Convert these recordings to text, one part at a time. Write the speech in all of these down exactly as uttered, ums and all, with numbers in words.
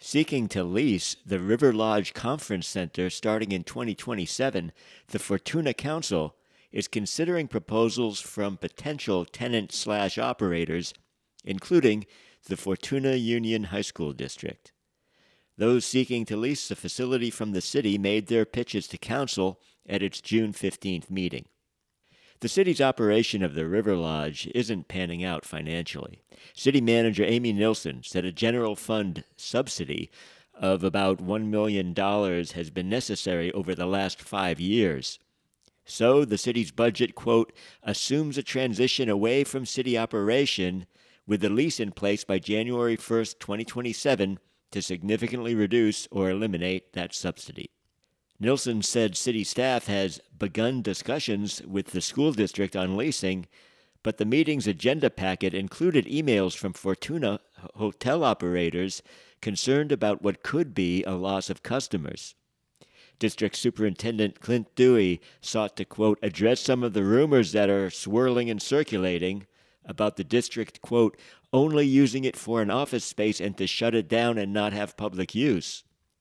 Seeking to lease the River Lodge Conference Center starting in twenty twenty-seven, the Fortuna Council is considering proposals from potential tenant-slash-operators, including the Fortuna Union High School District. Those seeking to lease the facility from the city made their pitches to council at its June fifteenth meeting. The city's operation of the River Lodge isn't panning out financially. City manager Amy Nilsson said a general fund subsidy of about one million dollars has been necessary over the last five years. So the city's budget, quote, assumes a transition away from city operation with the lease in place by January first, twenty twenty-seven to significantly reduce or eliminate that subsidy. Nilsson said city staff has begun discussions with the school district on leasing, but the meeting's agenda packet included emails from Fortuna hotel operators concerned about what could be a loss of customers. District Superintendent Clint Dewey sought to, quote, address some of the rumors that are swirling and circulating about the district, quote, only using it for an office space and to shut it down and not have public use.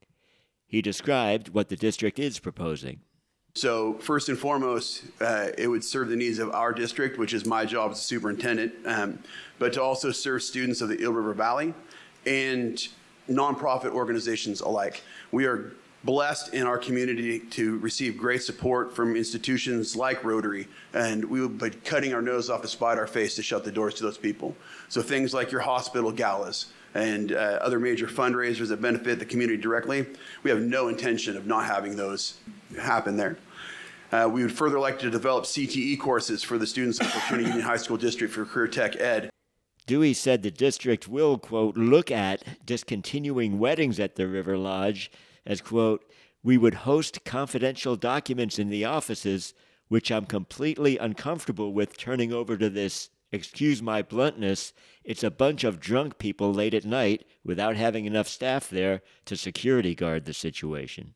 He described what the district is proposing. So first and foremost, uh, it would serve the needs of our district, which is my job as a superintendent, um, but to also serve students of the Eel River Valley and nonprofit organizations alike. We are blessed in our community to receive great support from institutions like Rotary, and we would be cutting our nose off to spite our face to shut the doors to those people. So things like your hospital galas and uh, other major fundraisers that benefit the community directly, we have no intention of not having those happen there. Uh, we would further like to develop C T E courses for the students of Fortuna Union High School District for Career Tech Ed. Dewey said the district will, quote, look at discontinuing weddings at the River Lodge as, quote, we would host confidential documents in the offices, which I'm completely uncomfortable with turning over to this, excuse my bluntness, it's a bunch of drunk people late at night without having enough staff there to security guard the situation.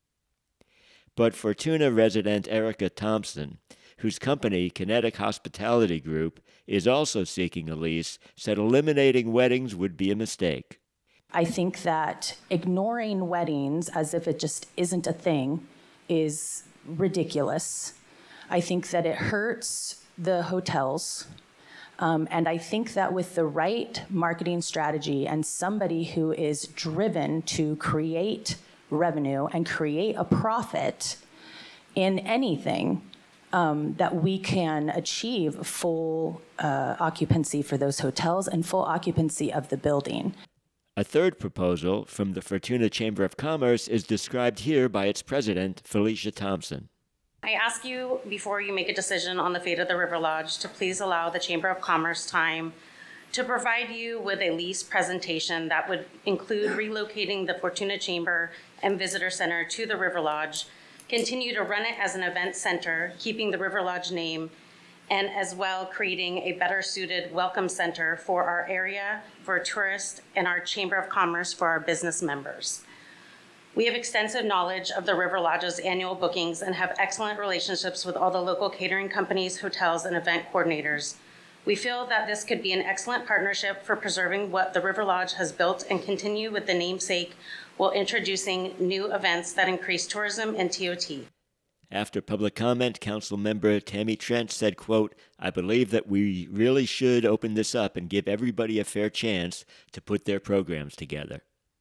But Fortuna resident Erica Thompson, whose company, Kinetic Hospitality Group, is also seeking a lease, said eliminating weddings would be a mistake. I think that ignoring weddings as if it just isn't a thing is ridiculous. I think that it hurts the hotels. Um, and I think that with the right marketing strategy and somebody who is driven to create revenue and create a profit in anything, um, that we can achieve full uh, occupancy for those hotels and full occupancy of the building. A third proposal from the Fortuna Chamber of Commerce is described here by its president, Felicia Thompson. I ask you, before you make a decision on the fate of the River Lodge, to please allow the Chamber of Commerce time to provide you with a lease presentation that would include relocating the Fortuna Chamber and Visitor Center to the River Lodge, continue to run it as an event center, keeping the River Lodge name, and as well creating a better suited welcome center for our area, for tourists, and our Chamber of Commerce for our business members. We have extensive knowledge of the River Lodge's annual bookings and have excellent relationships with all the local catering companies, hotels, and event coordinators. We feel that this could be an excellent partnership for preserving what the River Lodge has built and continue with the namesake while introducing new events that increase tourism and T O T. After public comment, Council Member Tammy Trent said, quote, I believe that we really should open this up and give everybody a fair chance to put their programs together.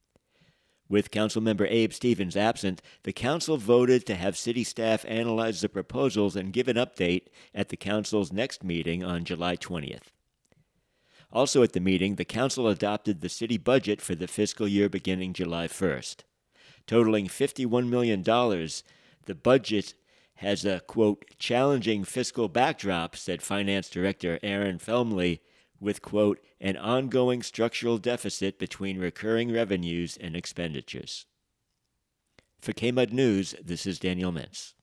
With Councilmember Abe Stevens absent, the council voted to have city staff analyze the proposals and give an update at the council's next meeting on July twentieth. Also at the meeting, the council adopted the city budget for the fiscal year beginning July first. Totaling fifty-one million dollars, the budget has a, quote, challenging fiscal backdrop, said Finance Director Aaron Felmley, with, quote, an ongoing structural deficit between recurring revenues and expenditures. For K M U D News, this is Daniel Mintz.